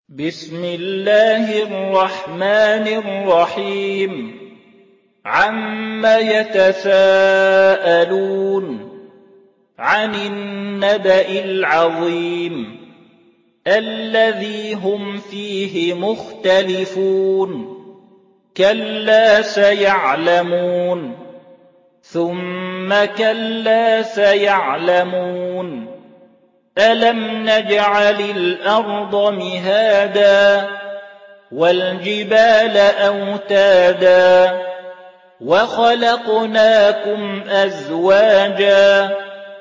بسم الله الرحمن الرحيم عم يتساءلون عن النبأ العظيم الذي هم فيه مختلفون كلا سيعلمون ثم كلا سيعلمون ألم نجعل الأرض مهادا والجبال أوتادا وخلقناكم أزواجا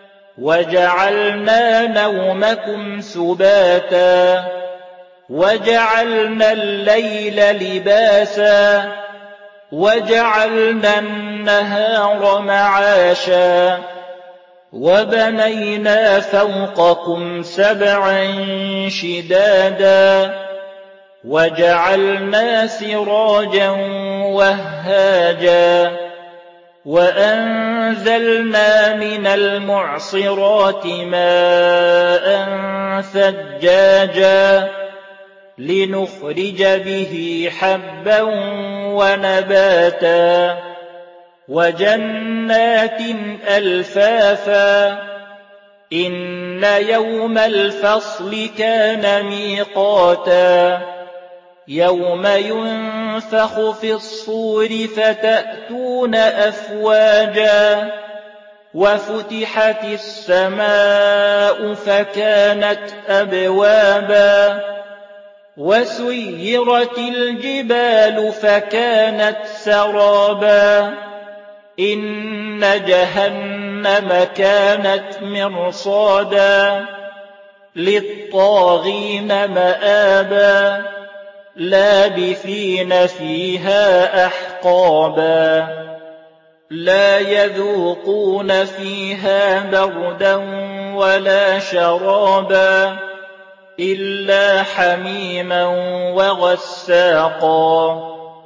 وجعلنا نومكم سباتا وجعلنا الليل لباسا وجعلنا النهار معاشا وبنينا فوقكم سبعا شدادا وجعلنا سراجا وهاجا وأنزلنا من المعصرات ماء ثجاجا لنخرج به حبا ونباتا وجنات ألفافا إن يوم الفصل كان ميقاتا يوم ينفخ في الصور فتأتون أفواجا وفتحت السماء فكانت أبوابا وسيرت الجبال فكانت سرابا إن جهنم كانت مرصادا للطاغين مآبا لابثين فيها أحقابا لا يذوقون فيها بردا ولا شرابا إلا حميما وغساقا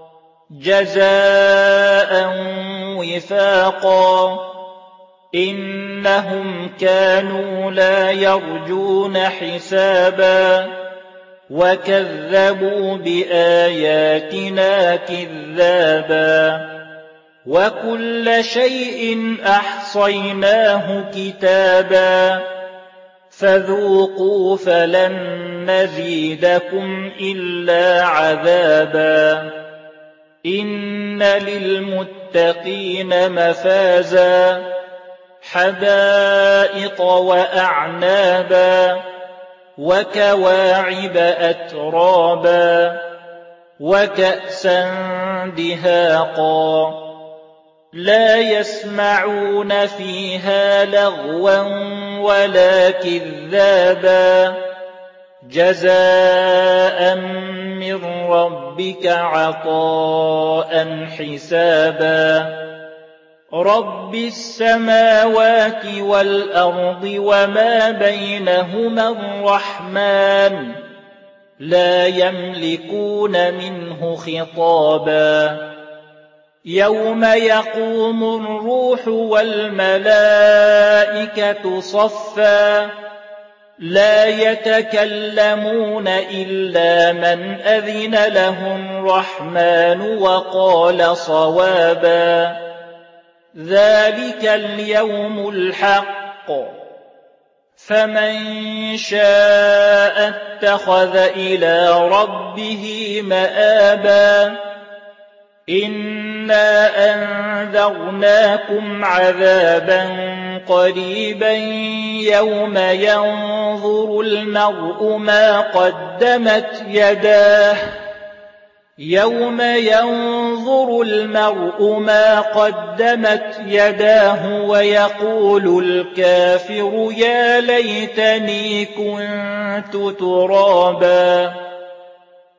جزاء وفاقا إنهم كانوا لا يرجون حسابا وكذبوا بآياتنا كذابا وكل شيء أحصيناه كتابا فذوقوا فلن نزيدكم إلا عذابا إن للمتقين مفازا حدائق وأعنابا وكواعب أترابا وكأسا دهاقا لا يسمعون فيها لغوا ولا كذابا جزاء من ربك عطاء حسابا رب السماوات والأرض وما بينهما الرحمن لا يملكون منه خطابا يوم يقوم الروح والملائكة صفا لا يتكلمون إلا من أذن له الرحمن وقال صوابا ذلك اليوم الحق فمن شاء اتخذ إلى ربه مآبا إنا أنذرناكم عذابا قريبا يوم ينظر المرء ما قدمت يداه ويقول الكافر يا ليتني كنت ترابا